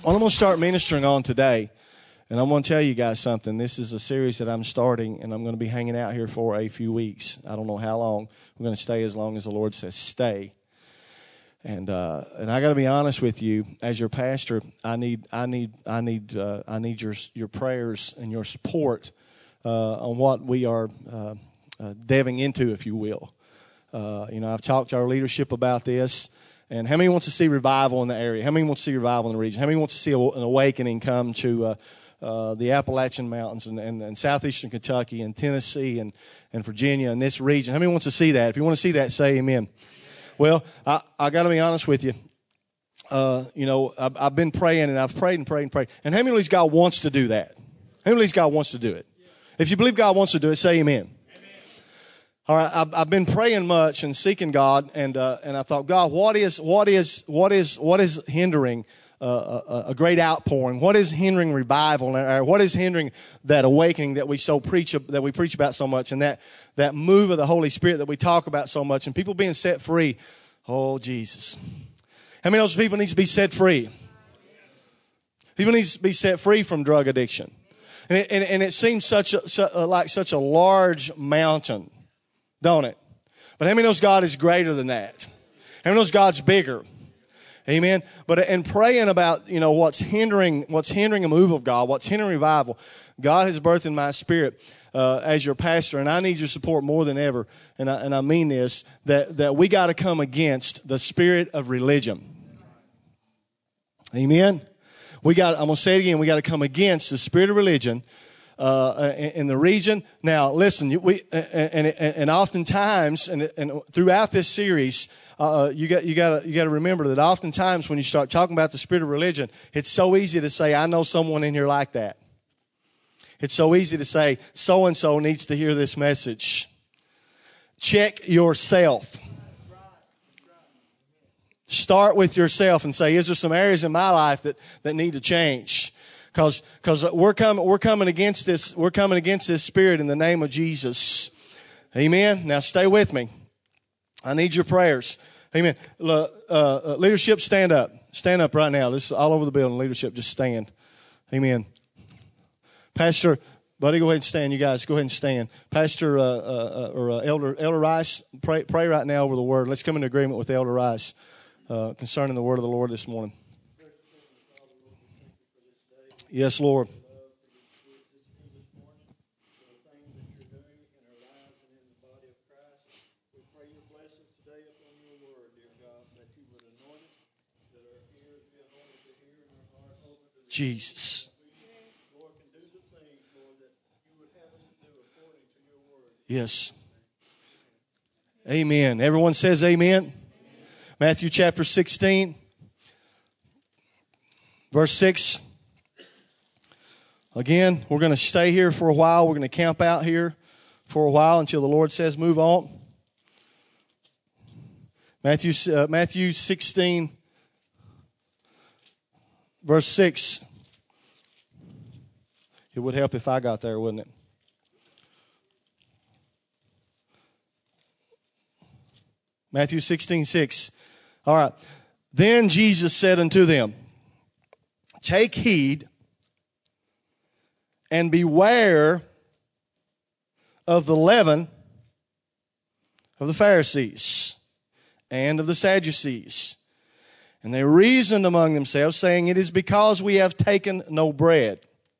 Well, I'm going to start ministering on today, and I'm going to tell you guys something. This is a series that I'm starting, and I'm going to be hanging out here for a few weeks. I don't know how long. We're going to stay as long as the Lord says stay. And I got to be honest with you, as your pastor, I need your prayers and your support on what we are delving into, if you will. I've talked to our leadership about this. And how many wants to see revival in the area? How many wants to see revival in the region? How many wants to see an awakening come to the Appalachian Mountains and southeastern Kentucky and Tennessee and Virginia and this region? How many wants to see that? If you want to see that, say amen. Well, I got to be honest with you. I've been praying and I've prayed and prayed and prayed. And how many believes God wants to do that? How many believes God wants to do it? If you believe God wants to do it, say amen. All right, I've been praying much and seeking God, and I thought, God, what is hindering a great outpouring? What is hindering revival? What is hindering that awakening that we preach about so much, and that move of the Holy Spirit that we talk about so much, and people being set free? Oh, Jesus! How many of those people need to be set free? People need to be set free from drug addiction, and it seems like such a large mountain. Don't it? But how many knows God is greater than that? How many knows God's bigger? Amen. But in praying about, what's hindering a move of God, what's hindering revival, God has birthed in my spirit as your pastor, and I need your support more than ever. And I mean this, that we got to come against the spirit of religion. Amen. I'm going to say it again. We got to come against the spirit of religion. In the region. Now, listen, and oftentimes, and throughout this series, you got to remember that oftentimes when you start talking about the spirit of religion, it's so easy to say, I know someone in here like that. It's so easy to say, so-and-so needs to hear this message. Check yourself. Start with yourself and say, is there some areas in my life that need to change? Because we're coming against this. We're coming against this spirit in the name of Jesus. Amen. Now stay with me. I need your prayers. Amen. Leadership, stand up. Stand up right now. This is all over the building. Leadership, just stand. Amen. Pastor, buddy, go ahead and stand. You guys, go ahead and stand. Pastor Elder Rice, pray right now over the word. Let's come into agreement with Elder Rice concerning the word of the Lord this morning. Yes, Lord. Jesus. Yes. Amen. Everyone says amen. Matthew chapter 16, verse 6. Again, we're going to stay here for a while. We're going to camp out here for a while until the Lord says move on. Matthew 16, verse 6. It would help if I got there, wouldn't it? Matthew 16:6. All right. Then Jesus said unto them, take heed and beware of the leaven of the Pharisees and of the Sadducees. And they reasoned among themselves, saying, it is because we have taken no bread.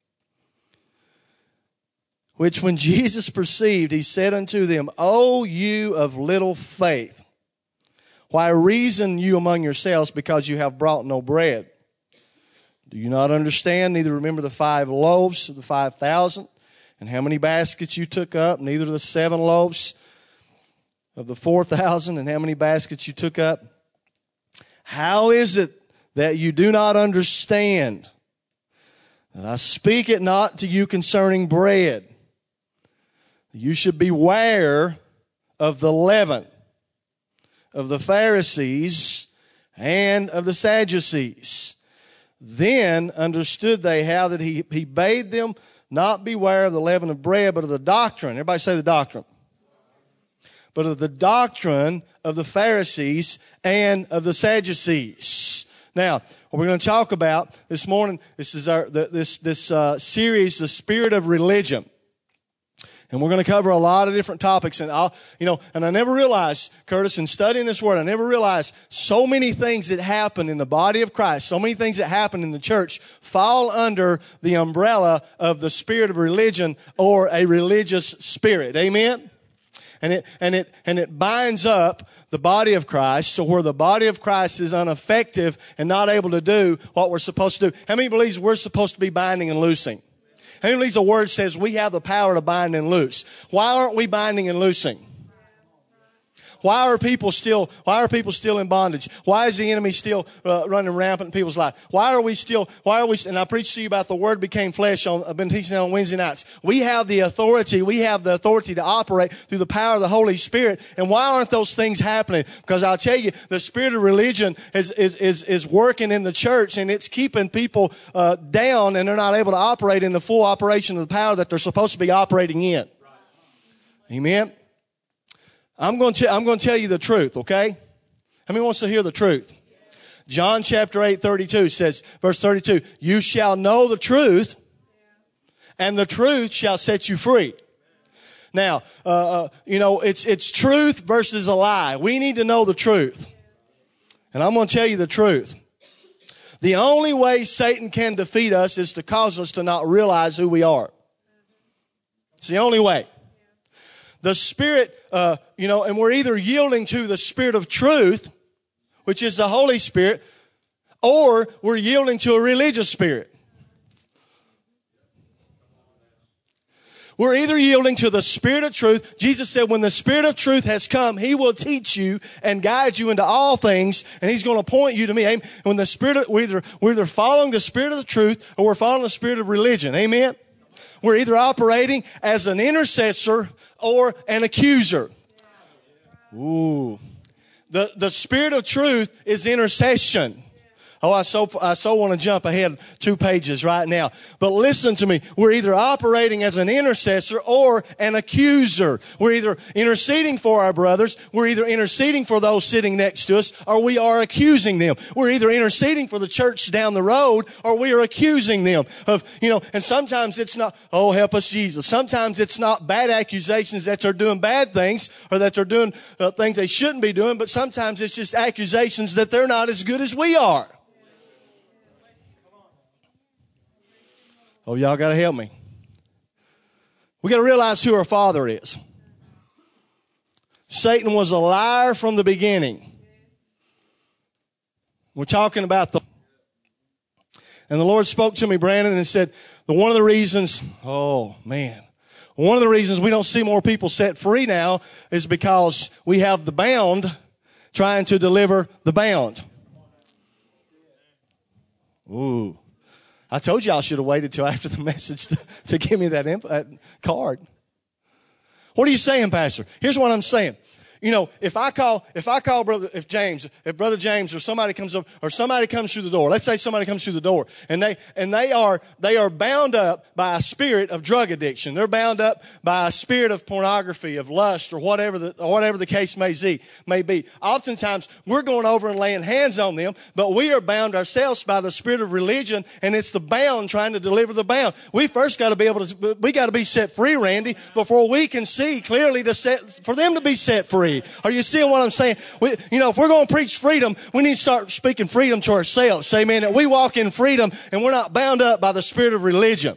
Which when Jesus perceived, he said unto them, O you of little faith, why reason you among yourselves because you have brought no bread? Do you not understand? Neither remember the 5 loaves of the 5,000 and how many baskets you took up? Neither the 7 loaves of the 4,000 and how many baskets you took up? How is it that you do not understand? And I speak it not to you concerning bread. You should beware of the leaven of the Pharisees and of the Sadducees. Then understood they how that he bade them not beware of the leaven of bread, but of the doctrine. Everybody say the doctrine. But of the doctrine of the Pharisees and of the Sadducees. Now, what we're going to talk about this morning, this is this series, The Spirit of Religion. And we're going to cover a lot of different topics. And I never realized, Curtis, in studying this word, I never realized so many things that happen in the body of Christ, so many things that happen in the church fall under the umbrella of the spirit of religion or a religious spirit. Amen? And it binds up the body of Christ to where the body of Christ is ineffective and not able to do what we're supposed to do. How many believes we're supposed to be binding and loosing? How many believes the word says we have the power to bind and loose? Why aren't we binding and loosing? Why are people still in bondage? Why is the enemy still running rampant in people's lives? Why are we, and I preached to you about the word became flesh I've been teaching on Wednesday nights. We have the authority to operate through the power of the Holy Spirit. And why aren't those things happening? Because I'll tell you, the spirit of religion is working in the church, and it's keeping people down, and they're not able to operate in the full operation of the power that they're supposed to be operating in. Amen. I'm going to tell you the truth, okay? How many wants to hear the truth? John chapter 8:32 says, verse 32, you shall know the truth, and the truth shall set you free. Now, it's truth versus a lie. We need to know the truth. And I'm going to tell you the truth. The only way Satan can defeat us is to cause us to not realize who we are. It's the only way. The Spirit, and we're either yielding to the Spirit of truth, which is the Holy Spirit, or we're yielding to a religious spirit. We're either yielding to the Spirit of truth. Jesus said when the Spirit of truth has come, He will teach you and guide you into all things, and He's going to point you to me. Amen. When the Spirit, we're either following the Spirit of the truth or we're following the Spirit of religion. Amen. We're either operating as an intercessor or an accuser. Ooh. The Spirit of truth is intercession. Oh, I so want to jump ahead 2 pages right now. But listen to me. We're either operating as an intercessor or an accuser. We're either interceding for our brothers, we're either interceding for those sitting next to us, or we are accusing them. We're either interceding for the church down the road, or we are accusing them of, and sometimes it's not, oh, help us, Jesus. Sometimes it's not bad accusations that they're doing bad things or that they're doing things they shouldn't be doing, but sometimes it's just accusations that they're not as good as we are. Oh, y'all got to help me. We got to realize who our Father is. Satan was a liar from the beginning. We're talking about and the Lord spoke to me, Brandon, and said, one of the reasons we don't see more people set free now is because we have the bound trying to deliver the bound. Ooh. I told you I should have waited till after the message to give me that card. What are you saying, Pastor? Here's what I'm saying. If Brother James or somebody comes up, or somebody comes through the door, let's say somebody comes through the door, and they are bound up by a spirit of drug addiction. They're bound up by a spirit of pornography, of lust, or whatever the case may be. Oftentimes, we're going over and laying hands on them, but we are bound ourselves by the spirit of religion, and it's the bound trying to deliver the bound. We first got to be set free, Randy, before we can see clearly for them to be set free. Are you seeing what I'm saying? If we're going to preach freedom, we need to start speaking freedom to ourselves. Amen. That we walk in freedom and we're not bound up by the spirit of religion.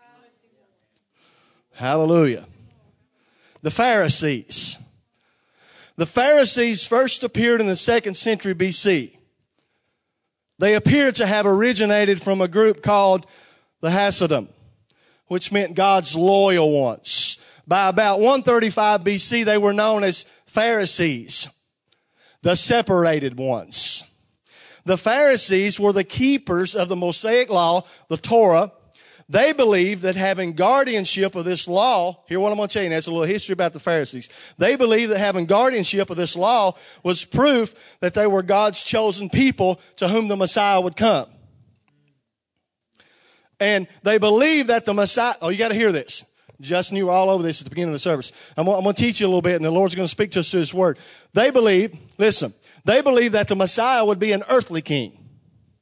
Hallelujah. The Pharisees. The Pharisees first appeared in the 2nd century BC. They appear to have originated from a group called the Hasidim, which meant God's loyal ones. By about 135 BC, they were known as Pharisees, the separated ones. The Pharisees were the keepers of the Mosaic law, the Torah. They believed that having guardianship of this law, hear what I'm going to tell you, that's a little history about the Pharisees. They believed that having guardianship of this law was proof that they were God's chosen people to whom the Messiah would come. And they believed that the Messiah, you got to hear this. Justin, you were all over this at the beginning of the service. I'm going to teach you a little bit, and the Lord's going to speak to us through His Word. They believe that the Messiah would be an earthly king.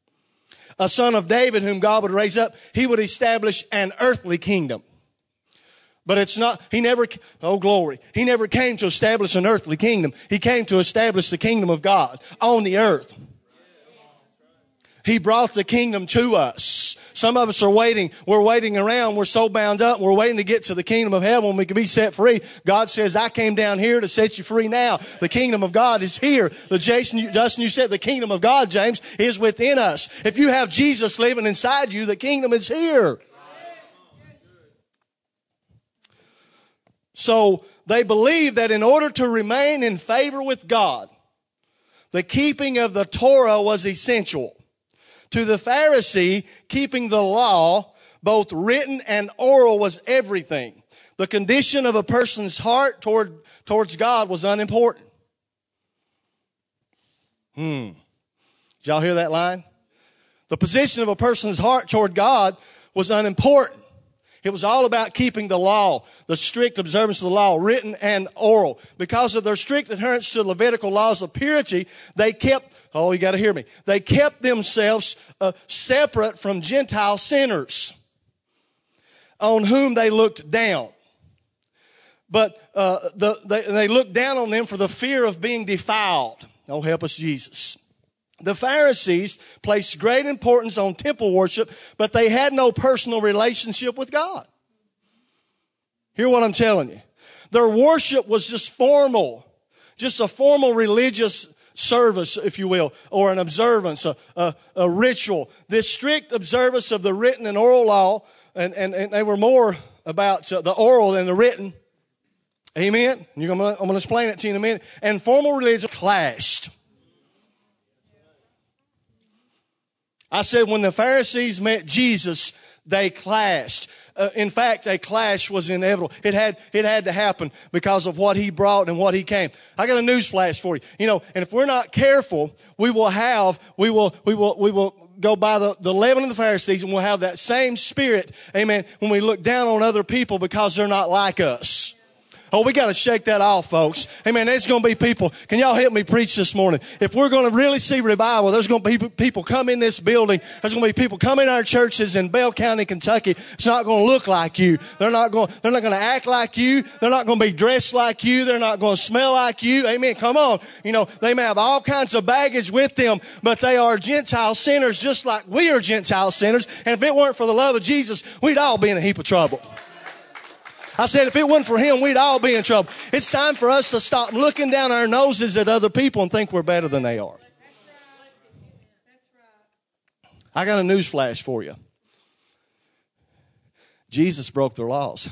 a son of David whom God would raise up, he would establish an earthly kingdom. But it's not, he never came to establish an earthly kingdom. He came to establish the kingdom of God on the earth. He brought the kingdom to us. Some of us are waiting. We're waiting around. We're so bound up. We're waiting to get to the kingdom of heaven when we can be set free. God says, I came down here to set you free now. The kingdom of God is here. Justin, you said the kingdom of God, James, is within us. If you have Jesus living inside you, the kingdom is here. So they believed that in order to remain in favor with God, the keeping of the Torah was essential. To the Pharisee, keeping the law, both written and oral, was everything. The condition of a person's heart towards God was unimportant. Did y'all hear that line? The position of a person's heart toward God was unimportant. It was all about keeping the law, the strict observance of the law, written and oral. Because of their strict adherence to Levitical laws of purity, they kept, you got to hear me, they kept themselves separate from Gentile sinners on whom they looked down. But they looked down on them for the fear of being defiled. Oh, help us, Jesus. The Pharisees placed great importance on temple worship, but they had no personal relationship with God. Hear what I'm telling you. Their worship was just formal, just a formal religious service, if you will, or an observance, a ritual. This strict observance of the written and oral law, and they were more about the oral than the written. Amen? I'm going to explain it to you in a minute. And formal religion clashed. I said when the Pharisees met Jesus, they clashed. In fact, a clash was inevitable. It had to happen because of what he brought and what he came. I got a news flash for you. And if we're not careful, we will go by the leaven of the Pharisees, and we'll have that same spirit, amen, when we look down on other people because they're not like us. Oh, we got to shake that off, folks. Amen. There's going to be people. Can y'all help me preach this morning? If we're going to really see revival, there's going to be people come in this building. There's going to be people come in our churches in Bell County, Kentucky. It's not going to look like you. They're not going to act like you. They're not going to be dressed like you. They're not going to smell like you. Amen. Come on. They may have all kinds of baggage with them, but they are Gentile sinners just like we are Gentile sinners. And if it weren't for the love of Jesus, we'd all be in a heap of trouble. I said, if it wasn't for him, we'd all be in trouble. It's time for us to stop looking down our noses at other people and think we're better than they are. I got a news flash for you. Jesus broke their laws.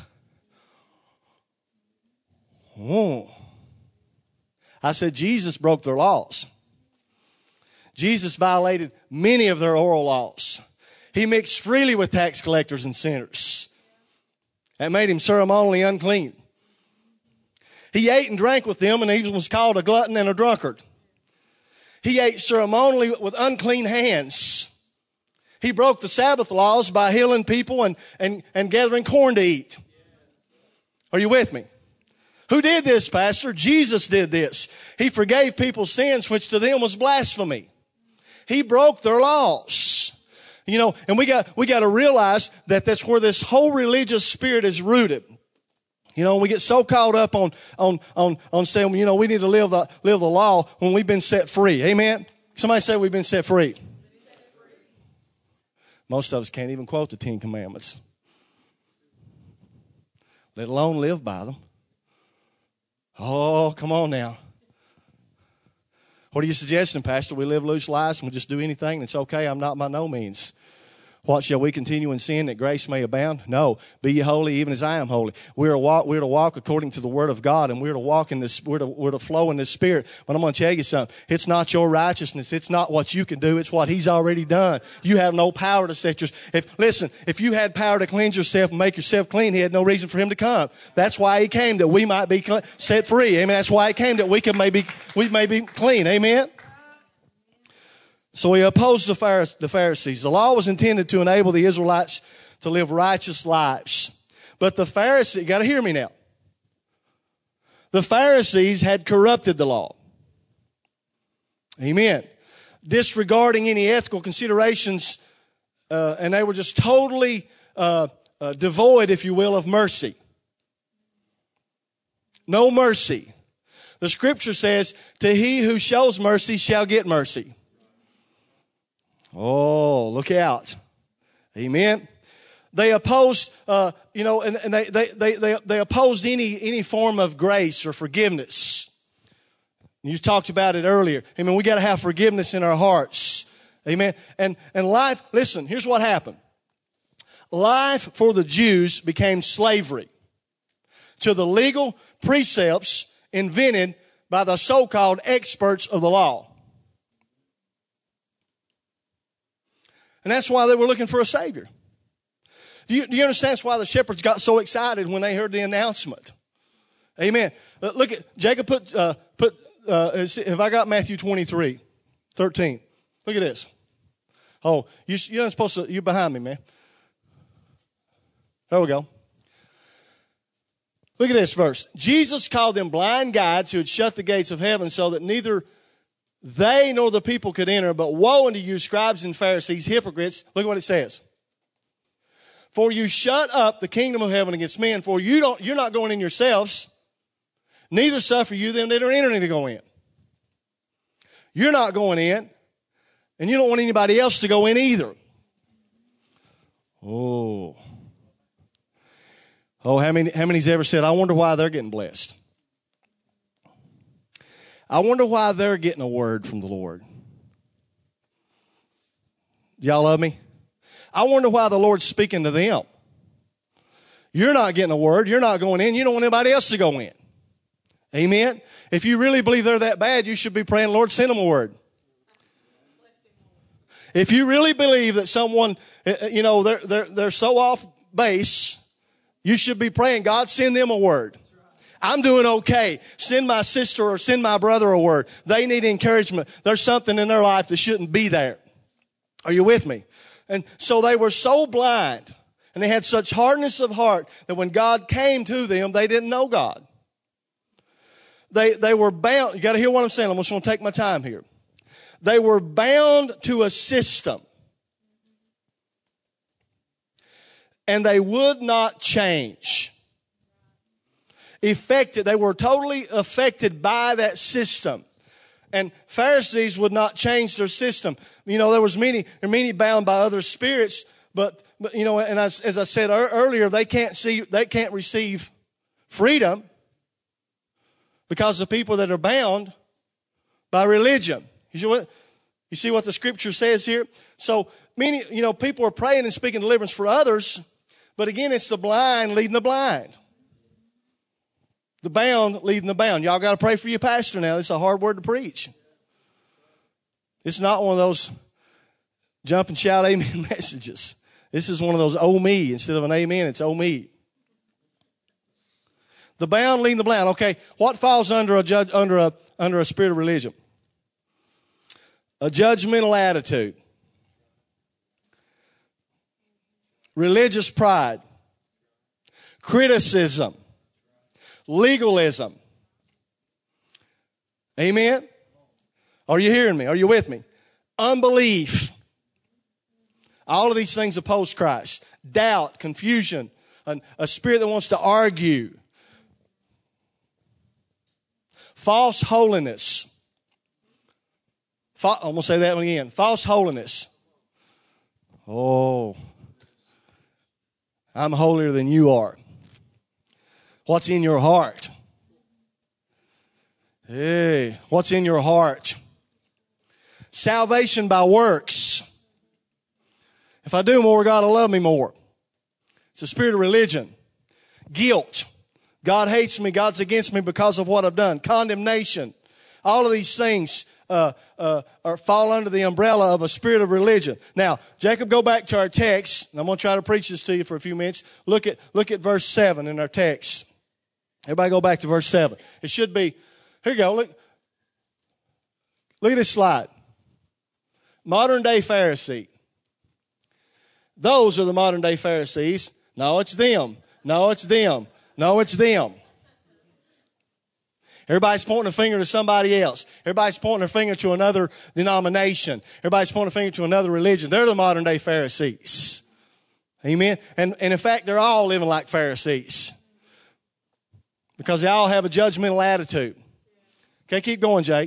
Oh. I said, Jesus broke their laws. Jesus violated many of their oral laws. He mixed freely with tax collectors and sinners. That made him ceremonially unclean. He ate and drank with them, and he was called a glutton and a drunkard. He ate ceremonially with unclean hands. He broke the Sabbath laws by healing people and gathering corn to eat. Are you with me? Who did this, Pastor? Jesus did this. He forgave people's sins, which to them was blasphemy. He broke their laws. And we got to realize that that's where this whole religious spirit is rooted. We get so caught up on saying, we need to live the law when we've been set free. Amen. Somebody say we've been set free. Most of us can't even quote the 10 Commandments, let alone live by them. Oh, come on now. What are you suggesting, Pastor? We live loose lives and we just do anything and it's okay? I'm not by no means. What, shall we continue in sin that grace may abound? No. Be ye holy even as I am holy. We're to walk according to the word of God, and we're to walk in this, we're to flow in this spirit. But I'm going to tell you something. It's not your righteousness. It's not what you can do. It's what he's already done. You have no power to set yourself. If you had power to cleanse yourself and make yourself clean, he had no reason for him to come. That's why he came, that we might be set free. Amen. That's why he came, that we may be clean. Amen. So he opposed the Pharisees. The law was intended to enable the Israelites to live righteous lives. But the Pharisees, you got to hear me now. The Pharisees had corrupted the law. Amen. Disregarding any ethical considerations and they were just totally devoid, if you will, of mercy. No mercy. The scripture says, to he who shows mercy shall get mercy. Oh, look out. Amen. They opposed, and they opposed any form of grace or forgiveness. You talked about it earlier. Amen. We got to have forgiveness in our hearts. Amen. And life, listen, here's what happened. Life for the Jews became slavery to the legal precepts invented by the so-called experts of the law. And that's why they were looking for a Savior. Do you understand that's why the shepherds got so excited when they heard the announcement? Amen. Look at, Jacob have I got Matthew 23:13? Look at this. Oh, you're not supposed to, you're behind me, man. There we go. Look at this verse. Jesus called them blind guides who had shut the gates of heaven so that neither they nor the people could enter. But woe unto you, scribes and Pharisees, hypocrites. Look at what it says. For you shut up the kingdom of heaven against men, for you're not going in yourselves, neither suffer you them that are entering to go in. You're not going in, and you don't want anybody else to go in either. Oh, how many's ever said, I wonder why they're getting blessed? I wonder why they're getting a word from the Lord. Y'all love me? I wonder why the Lord's speaking to them. You're not getting a word. You're not going in. You don't want anybody else to go in. Amen? If you really believe they're that bad, you should be praying, Lord, send them a word. If you really believe that someone, they're so off base, you should be praying, God, send them a word. I'm doing okay. Send my sister or send my brother a word. They need encouragement. There's something in their life that shouldn't be there. Are you with me? And so they were so blind and they had such hardness of heart that when God came to them, they didn't know God. They were bound. You got to hear what I'm saying. I'm just going to take my time here. They were bound to a system. And they would not change. They were totally affected by that system. And Pharisees would not change their system. There were many bound by other spirits, but and as I said earlier, they can't receive freedom because of people that are bound by religion. You see what the scripture says here? So many, people are praying and speaking deliverance for others, but again, it's the blind leading the blind. The bound leading the bound. Y'all got to pray for your pastor now. It's a hard word to preach. It's not one of those jump and shout amen messages. This is one of those oh me. Instead of an amen, it's oh me. The bound leading the blind. Okay, what falls under a spirit of religion? A judgmental attitude. Religious pride. Criticism. Legalism. Amen? Are you hearing me? Are you with me? Unbelief. All of these things oppose Christ. Doubt, confusion, a spirit that wants to argue. False holiness. I'm going to say that one again. False holiness. Oh, I'm holier than you are. What's in your heart? Hey, what's in your heart? Salvation by works. If I do more, God will love me more. It's a spirit of religion. Guilt. God hates me. God's against me because of what I've done. Condemnation. All of these things fall under the umbrella of a spirit of religion. Now, Jacob, go back to our text. I'm going to try to preach this to you for a few minutes. Look at verse 7 in our text. Everybody go back to verse 7. It should be, here you go. Look at this slide. Modern day Pharisee. Those are the modern day Pharisees. No, it's them. No, it's them. No, it's them. Everybody's pointing a finger to somebody else. Everybody's pointing a finger to another denomination. Everybody's pointing a finger to another religion. They're the modern day Pharisees. Amen. And in fact, they're all living like Pharisees because they all have a judgmental attitude. Okay, keep going, Jake.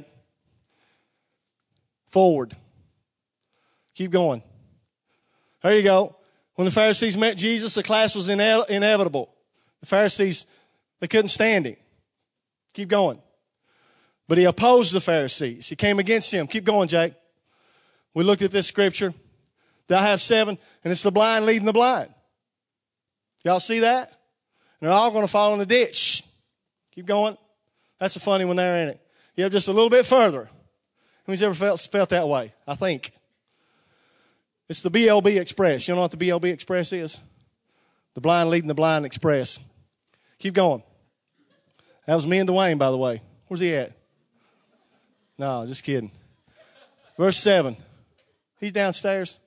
Forward. Keep going. There you go. When the Pharisees met Jesus, the clash was inevitable. The Pharisees, they couldn't stand him. Keep going. But he opposed the Pharisees. He came against him. Keep going, Jake. We looked at this scripture. Thou have 7, and it's the blind leading the blind. Y'all see that? And they're all going to fall in the ditch. Keep going. That's a funny one there, ain't it? You have just a little bit further. Who's ever felt that way? I think. It's the BLB Express. You know what the BLB Express is? The blind leading the blind express. Keep going. That was me and Dwayne, by the way. Where's he at? No, just kidding. Verse 7. He's downstairs.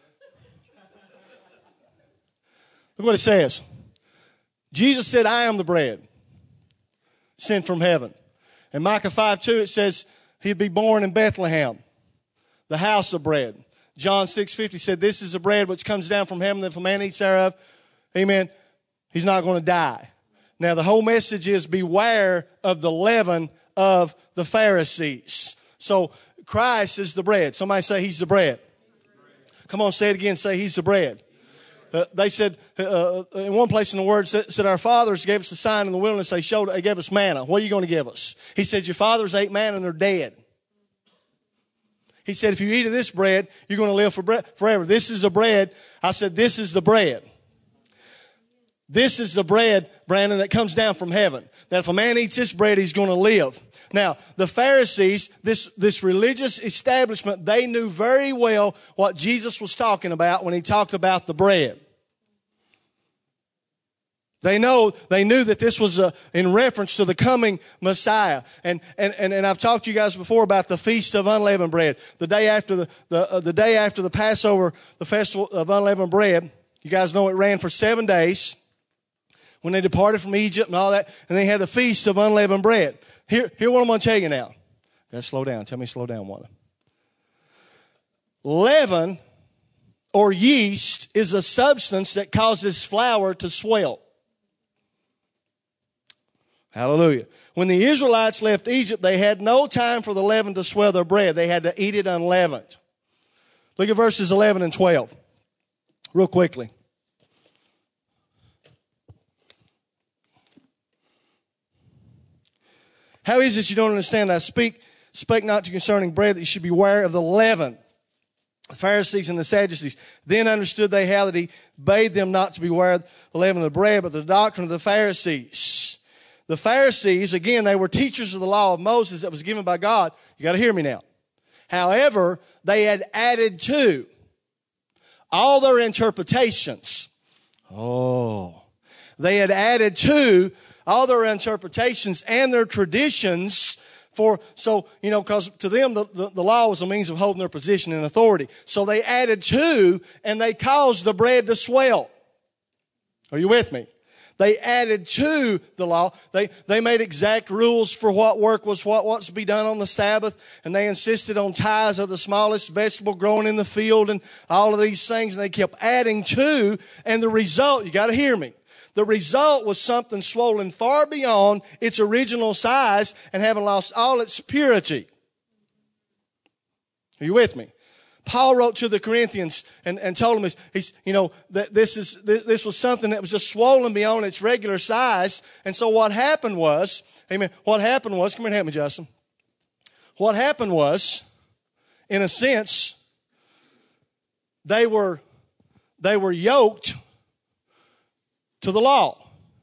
Look what it says. Jesus said, I am the bread sent from heaven. In Micah 5:2 it says he'd be born in Bethlehem, the house of bread. John 6:50 said, this is the bread which comes down from heaven, that if a man eats thereof, amen, he's not going to die. Now the whole message is beware of the leaven of the Pharisees. So Christ is the bread. Somebody say he's the bread. Come on, say it again. Say he's the bread. They said, in one place in the Word, said our fathers gave us a sign in the wilderness. They gave us manna. What are you going to give us? He said, your fathers ate manna and they're dead. He said, if you eat of this bread, you're going to live forever. This is the bread. I said, this is the bread. This is the bread, Brandon, that comes down from heaven. That if a man eats this bread, he's going to live. Now, the Pharisees, this religious establishment, they knew very well what Jesus was talking about when he talked about the bread. They knew that this was in reference to the coming Messiah. And I've talked to you guys before about the Feast of Unleavened Bread. The day after the day after the Passover, the Festival of Unleavened Bread, you guys know it ran for 7 days when they departed from Egypt and all that. And they had the Feast of Unleavened Bread. Here what I'm going to tell you now. Got to slow down. Tell me to slow down, Wanda. Leaven or yeast is a substance that causes flour to swell. Hallelujah. When the Israelites left Egypt, they had no time for the leaven to swell their bread. They had to eat it unleavened. Look at verses 11 and 12. Real quickly. How is it you don't understand? I spake not to concerning bread, that you should beware of the leaven. The Pharisees and the Sadducees then understood they how that he bade them not to beware of the leaven of the bread, but the doctrine of the Pharisees. The Pharisees, again, they were teachers of the law of Moses that was given by God. You got to hear me now. However, they had added to all their interpretations. They had added to all their interpretations and their traditions because to them the law was a means of holding their position and authority. So they added to and they caused the bread to swell. Are you with me? They added to the law. They made exact rules for what work was what's to be done on the Sabbath. And they insisted on tithes of the smallest vegetable growing in the field and all of these things. And they kept adding to. And the result, you got to hear me. The result was something swollen far beyond its original size and having lost all its purity. Are you with me? Paul wrote to the Corinthians and told them, that this was something that was just swollen beyond its regular size. And so what happened was, come here and help me, Justin. What happened was, in a sense, they were yoked to the law.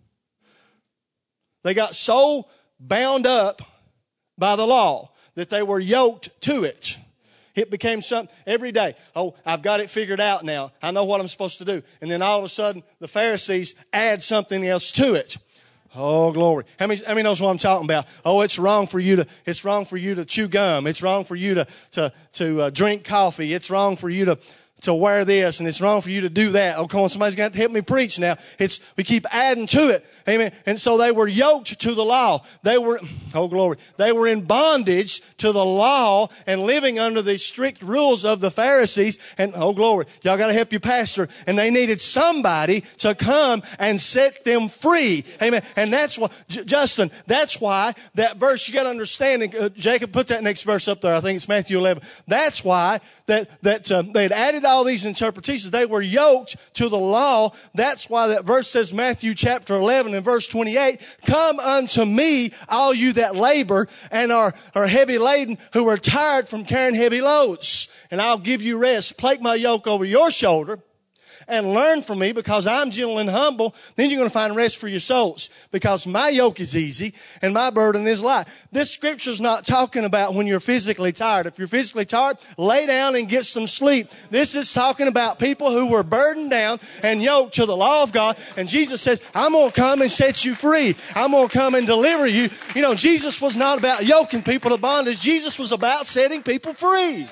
They got so bound up by the law that they were yoked to it. It became something every day. Oh, I've got it figured out now. I know what I'm supposed to do. And then all of a sudden, the Pharisees add something else to it. Oh, glory. How many knows what I'm talking about? Oh, it's wrong for you to chew gum. It's wrong for you to drink coffee. It's wrong for you to wear this, and it's wrong for you to do that. Oh, come on, somebody's got to help me preach now. We keep adding to it. Amen. And so they were yoked to the law. They were in bondage to the law and living under the strict rules of the Pharisees. And, oh glory, y'all got to help your pastor. And they needed somebody to come and set them free. Amen. And that's why, Justin, that's why that verse, you got to understand, Jacob, put that next verse up there. I think it's Matthew 11. That's why they had added all these interpretations. They were yoked to the law. That's why that verse says, Matthew chapter 11 and verse 28, come unto me, all you that labor and are heavy laden, who are tired from carrying heavy loads, and I'll give you rest. Take my yoke over your shoulder and learn from me, because I'm gentle and humble. Then you're going to find rest for your souls, because my yoke is easy and my burden is light. This scripture's not talking about when you're physically tired. If you're physically tired, lay down and get some sleep. This is talking about people who were burdened down and yoked to the law of God. And Jesus says, I'm going to come and set you free. I'm going to come and deliver you. You know, Jesus was not about yoking people to bondage. Jesus was about setting people free.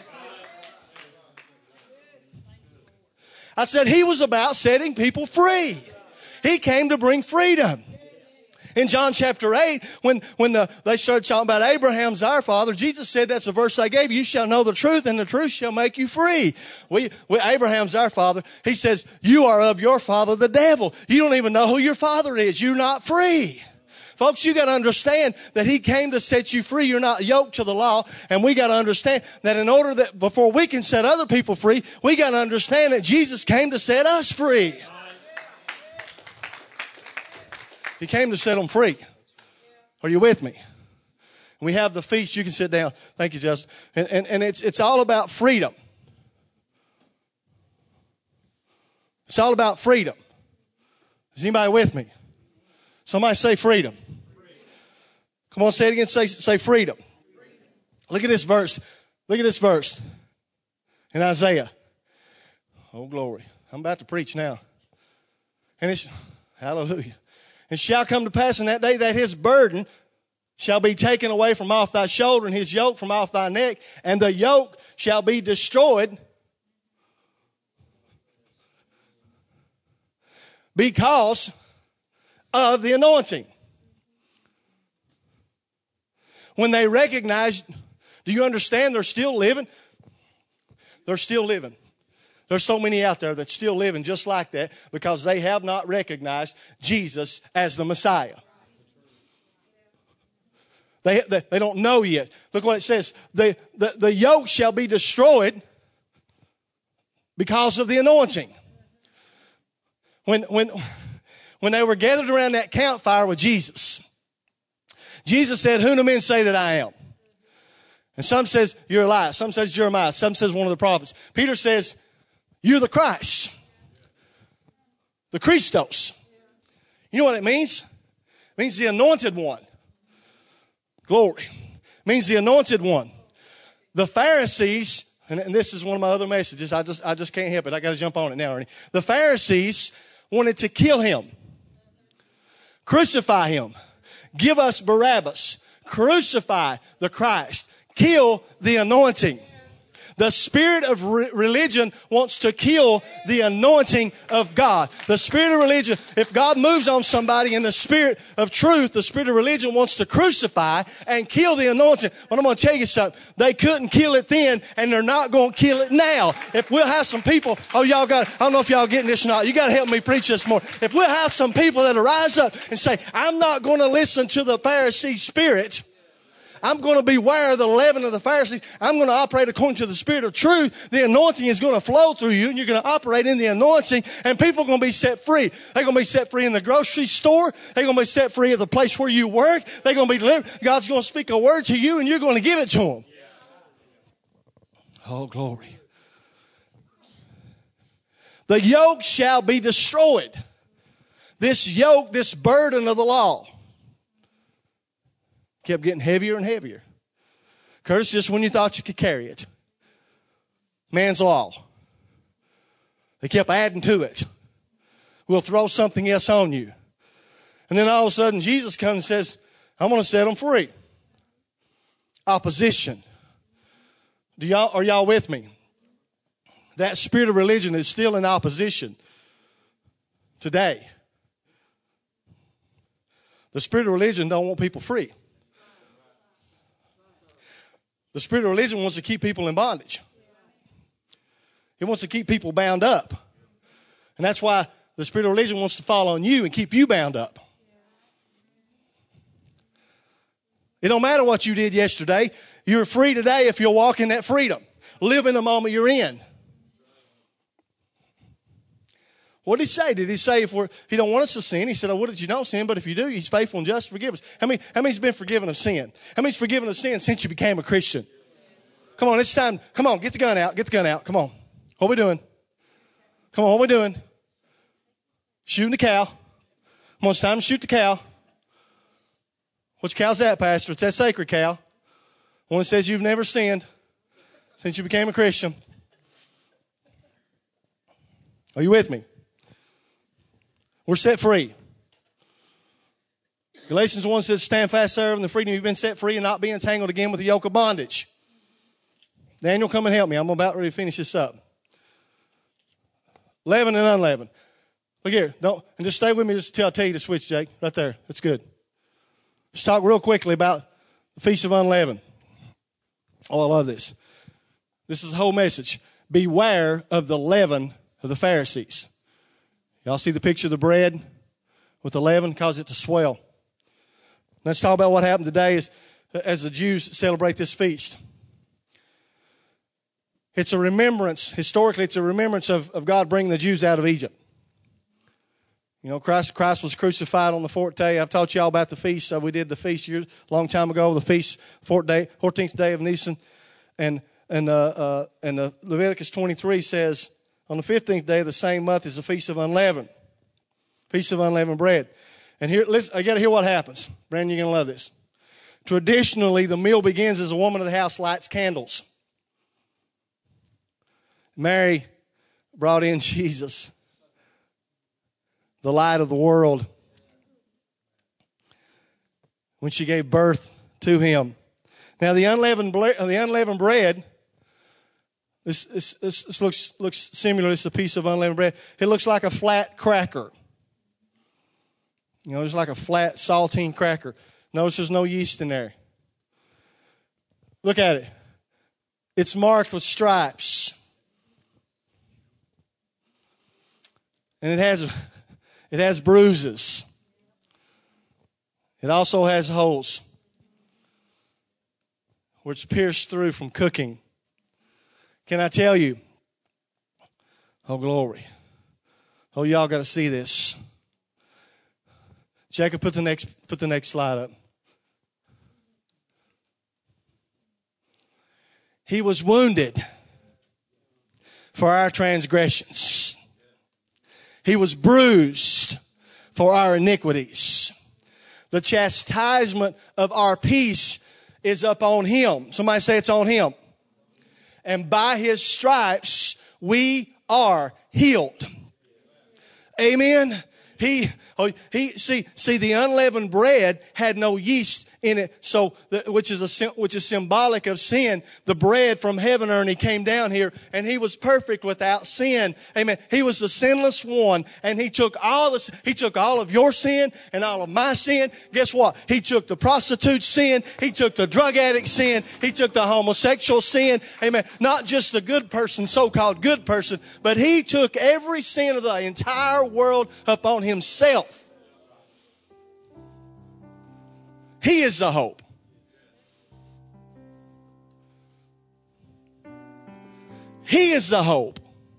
I said he was about setting people free. He came to bring freedom. In John chapter 8, when they started talking about Abraham's our father, Jesus said, that's a verse I gave you, you shall know the truth, and the truth shall make you free. Abraham's our father. He says, you are of your father, the devil. You don't even know who your father is. You're not free. Folks, you got to understand that he came to set you free. You're not yoked to the law. And we got to understand that in order that before we can set other people free, we got to understand that Jesus came to set us free. He came to set them free. Are you with me? We have the feast. You can sit down. Thank you, Justin. And it's all about freedom. It's all about freedom. Is anybody with me? Somebody say freedom. Come on, say it again. Say freedom. Look at this verse. Look at this verse in Isaiah. Oh, glory. I'm about to preach now. And it's, hallelujah. It shall come to pass in that day that his burden shall be taken away from off thy shoulder, and his yoke from off thy neck, and the yoke shall be destroyed because of the anointing. When they recognize, do you understand they're still living? They're still living. There's so many out there that's still living just like that because they have not recognized Jesus as the Messiah. They don't know yet. Look what it says. The yoke shall be destroyed because of the anointing. When they were gathered around that campfire with Jesus, Jesus said, who do men say that I am? And some says, you're Elias. Some says Jeremiah. Some says one of the prophets. Peter says, you're the Christ. The Christos. You know what it means? It means the anointed one. Glory. It means the anointed one. The Pharisees, and this is one of my other messages. I just can't help it. I got to jump on it now, Ernie. The Pharisees wanted to kill him. Crucify him. Give us Barabbas. Crucify the Christ. Kill the anointing. The spirit of religion wants to kill the anointing of God. The spirit of religion, if God moves on somebody in the spirit of truth, the spirit of religion wants to crucify and kill the anointing. But I'm going to tell you something. They couldn't kill it then, and they're not going to kill it now. If we'll have some people, I don't know if y'all getting this or not. You got to help me preach this more. If we'll have some people that'll rise up and say, I'm not going to listen to the Pharisee spirit. I'm going to beware of the leaven of the Pharisees. I'm going to operate according to the spirit of truth. The anointing is going to flow through you, and you're going to operate in the anointing, and people are going to be set free. They're going to be set free in the grocery store. They're going to be set free at the place where you work. They're going to be delivered. God's going to speak a word to you, and you're going to give it to them. Oh, glory. The yoke shall be destroyed. This yoke, this burden of the law, kept getting heavier and heavier. Curtis, just when you thought you could carry it. Man's law. They kept adding to it. We'll throw something else on you. And then all of a sudden Jesus comes and says, I'm going to set them free. Opposition. Are y'all with me? That spirit of religion is still in opposition today. The spirit of religion don't want people free. The spirit of religion wants to keep people in bondage. It wants to keep people bound up. And that's why the spirit of religion wants to fall on you and keep you bound up. It don't matter what you did yesterday. You're free today if you'll walk in that freedom. Live in the moment you're in. What did he say? Did he say he don't want us to sin? He said, what did you don't sin? But if you do, he's faithful and just to forgive us. How many's been forgiven of sin? How many's forgiven of sin since you became a Christian? Come on, it's time. Come on, get the gun out. Get the gun out. Come on. What are we doing? Come on, what are we doing? Shooting the cow. Come on, it's time to shoot the cow. Which cow's that, Pastor? It's that sacred cow. One that says you've never sinned since you became a Christian. Are you with me? We're set free. Galatians 1 says, stand fast, sir, in the freedom you've been set free and not be entangled again with the yoke of bondage. Daniel, come and help me. I'm about ready to finish this up. Leavened and unleavened. Look here. And just stay with me just until I tell you to switch, Jake. Right there. That's good. Let's talk real quickly about the Feast of Unleavened. Oh, I love this. This is the whole message. Beware of the leaven of the Pharisees. Y'all see the picture of the bread with the leaven? Cause it to swell. Let's talk about what happened today as the Jews celebrate this feast. It's a remembrance. Historically, it's a remembrance of God bringing the Jews out of Egypt. You know, Christ was crucified on the 4th day. I've taught you all about the feast. We did the feast a long time ago, the feast, 14th day of Nisan. And Leviticus 23 says, on the 15th day of the same month is the Feast of Unleavened. Feast of Unleavened Bread. And here, listen, I got to hear what happens. Brandon, you're going to love this. Traditionally, the meal begins as a woman of the house lights candles. Mary brought in Jesus, the light of the world, when she gave birth to him. Now, the unleavened bread, this looks similar. It's a piece of unleavened bread. It looks like a flat cracker. You know, it's like a flat saltine cracker. Notice there's no yeast in there. Look at it. It's marked with stripes. And it has bruises. It also has holes, which pierced through from cooking. Can I tell you? Oh, glory. Oh, y'all got to see this. Jacob, put the next slide up. He was wounded for our transgressions. He was bruised for our iniquities. The chastisement of our peace is upon him. Somebody say it's on him. And by his stripes we are healed. Amen. See, the unleavened bread had no yeast in it, so which is symbolic of sin. The bread from heaven, Ernie, came down here, and he was perfect without sin. Amen. He was the sinless one, and he took all of your sin and all of my sin. Guess what? He took the prostitute's sin. He took the drug addict's sin. He took the homosexual sin. Amen. Not just the good person, so-called good person, but he took every sin of the entire world upon himself. He is the hope. He is the hope.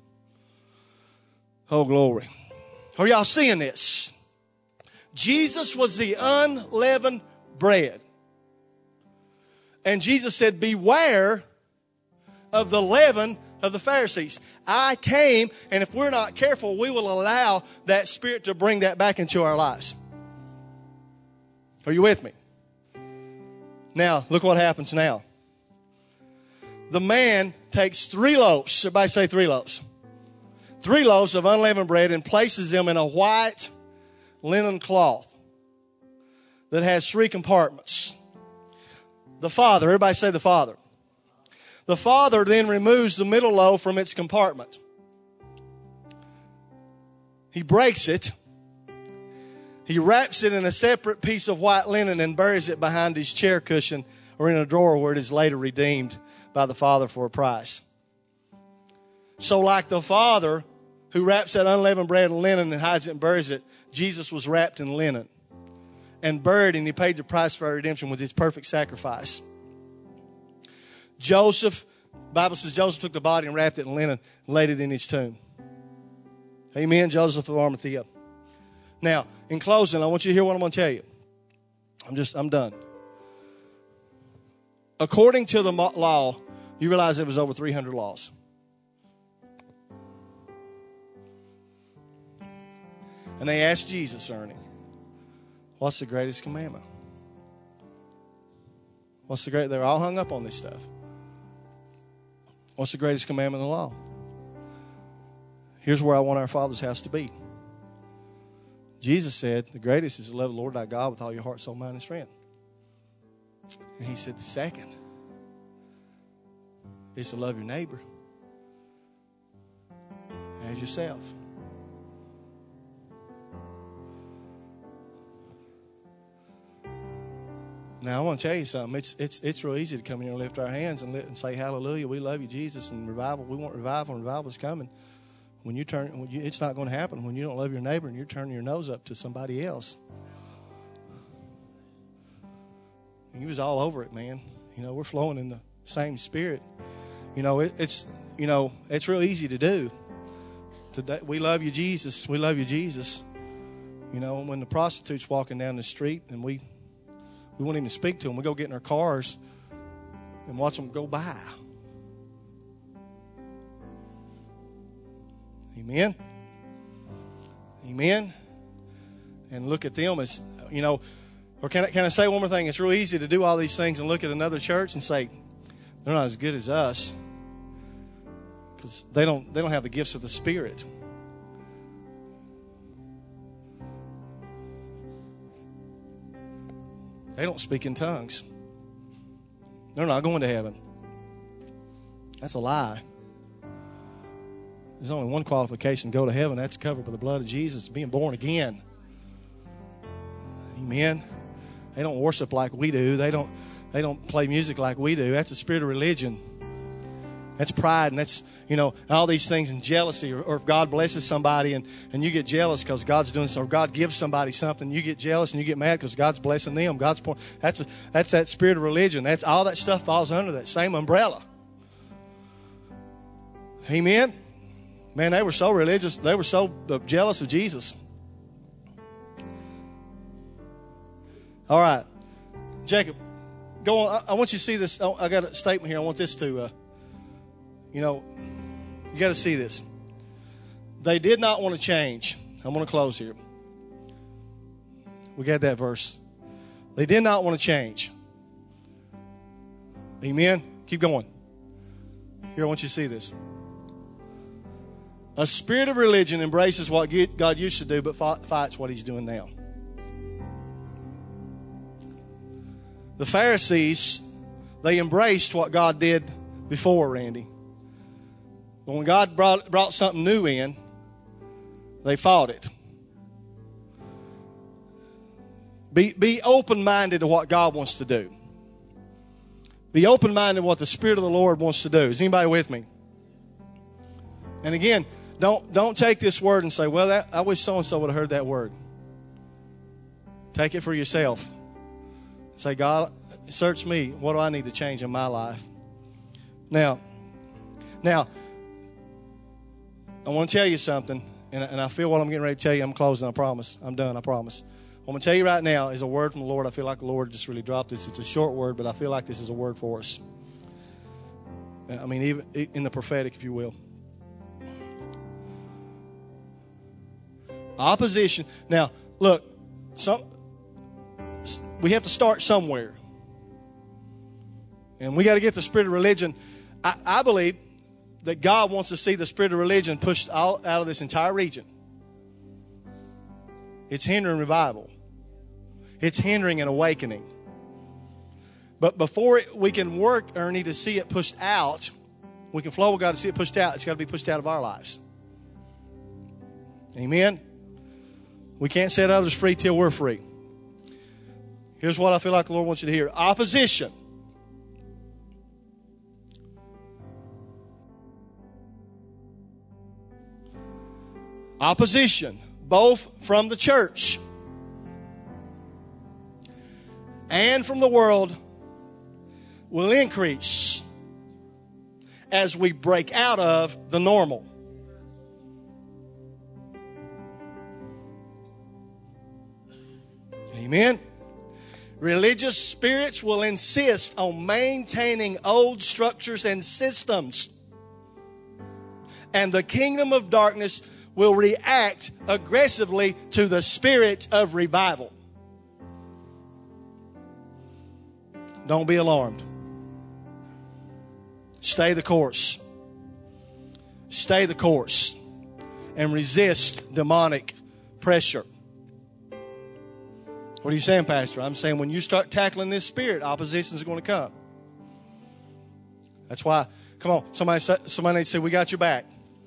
Oh, glory. Are y'all seeing this? Jesus was the unleavened bread. And Jesus said, beware of the leaven of the Pharisees. I came, and if we're not careful, we will allow that spirit to bring that back into our lives. Are you with me? Now, look what happens now. The man takes 3 loaves. Everybody say 3 loaves. 3 loaves of unleavened bread and places them in a white linen cloth that has 3 compartments. The Father, everybody say the Father. The father then removes the middle loaf from its compartment. He breaks it. He wraps it in a separate piece of white linen and buries it behind his chair cushion or in a drawer where it is later redeemed by the Father for a price. So like the Father who wraps that unleavened bread in linen and hides it and buries it, Jesus was wrapped in linen and buried, and he paid the price for our redemption with his perfect sacrifice. Joseph, the Bible says Joseph took the body and wrapped it in linen and laid it in his tomb. Amen, Joseph of Arimathea. Now, in closing, I want you to hear what I'm going to tell you. I'm done. According to the law, you realize there was over 300 laws. And they asked Jesus, Ernie, what's the greatest commandment? They're all hung up on this stuff. What's the greatest commandment in the law? Here's where I want our Father's house to be. Jesus said, the greatest is to love the Lord thy God with all your heart, soul, mind, and strength. And he said, the second is to love your neighbor as yourself. Now, I want to tell you something. It's real easy to come here and lift our hands and say, hallelujah, we love you, Jesus, and revival. We want revival, and revival is coming. It's not going to happen when you don't love your neighbor and you're turning your nose up to somebody else. He was all over it, man. We're flowing in the same spirit. It's real easy to do. Today, we love you, Jesus. We love you, Jesus. When the prostitute's walking down the street and we won't even speak to them. We go get in our cars and watch them go by. Amen. Amen. And look at them as, or can I say one more thing? It's real easy to do all these things and look at another church and say, they're not as good as us because they don't have the gifts of the Spirit. They don't speak in tongues. They're not going to heaven. That's a lie. There's only one qualification to go to heaven. That's covered by the blood of Jesus, being born again. Amen. They don't worship like we do. They don't play music like we do. That's a spirit of religion. That's pride, and that's, all these things, and jealousy, or if God blesses somebody and you get jealous because God's doing something, or God gives somebody something, you get jealous and you get mad because God's blessing them. That's that spirit of religion. That's all that stuff falls under that same umbrella. Amen. Man, they were so religious. They were so jealous of Jesus. All right. Jacob, go on. I want you to see this. I got a statement here. I want this to, you got to see this. They did not want to change. I'm going to close here. We got that verse. They did not want to change. Amen. Keep going. Here, I want you to see this. A spirit of religion embraces what God used to do, but fights what he's doing now. The Pharisees, they embraced what God did before, Randy. But when God brought something new in, they fought it. Be open-minded to what God wants to do. Be open-minded to what the Spirit of the Lord wants to do. Is anybody with me? And again, don't take this word and say, well, I wish so-and-so would have heard that word. Take it for yourself. Say, God, search me. What do I need to change in my life? Now, I want to tell you something, and I feel what I'm getting ready to tell you. I'm closing, I promise. I'm done, I promise. What I'm going to tell you right now is a word from the Lord. I feel like the Lord just really dropped this. It's a short word, but I feel like this is a word for us. I mean, even in the prophetic, if you will. Opposition. Now, look, we have to start somewhere. And we got to get the spirit of religion. I believe that God wants to see the spirit of religion pushed out of this entire region. It's hindering revival. It's hindering an awakening. But before we can work, Ernie, to see it pushed out, we can flow with God to see it pushed out. It's got to be pushed out of our lives. Amen? We can't set others free till we're free. Here's what I feel like the Lord wants you to hear. Opposition. Opposition, both from the church and from the world, will increase as we break out of the normal. Amen. Religious spirits will insist on maintaining old structures and systems. And the kingdom of darkness will react aggressively to the spirit of revival. Don't be alarmed. Stay the course. Stay the course. And resist demonic pressure. What are you saying, Pastor? I'm saying when you start tackling this spirit, opposition is going to come. That's why, come on, somebody needs to say, we got your back.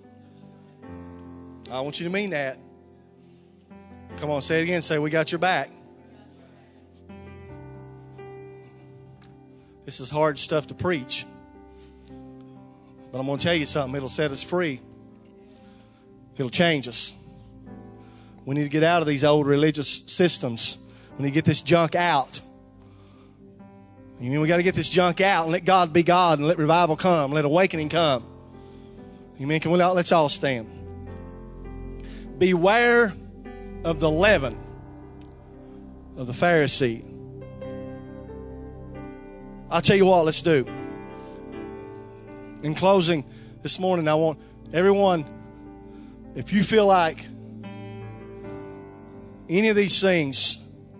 I want you to mean that. Come on, say it again. Say, we got your back. This is hard stuff to preach. But I'm going to tell you something. It'll set us free. It'll change us. We need to get out of these old religious systems. We need to get this junk out. You mean we got to get this junk out and let God be God and let revival come, let awakening come. Amen. Can we let's all stand. Beware of the leaven of the Pharisee. I'll tell you what, let's do. In closing this morning, I want everyone, if you feel like any of these things,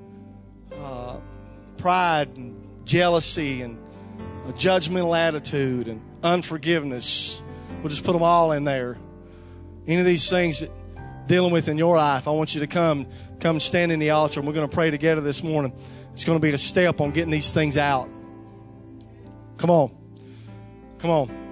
pride and jealousy and a judgmental attitude and unforgiveness, we'll just put them all in there. Any of these things that dealing with in your life, I want you to come stand in the altar, and we're going to pray together this morning. It's going to be a step on getting these things out. Come on.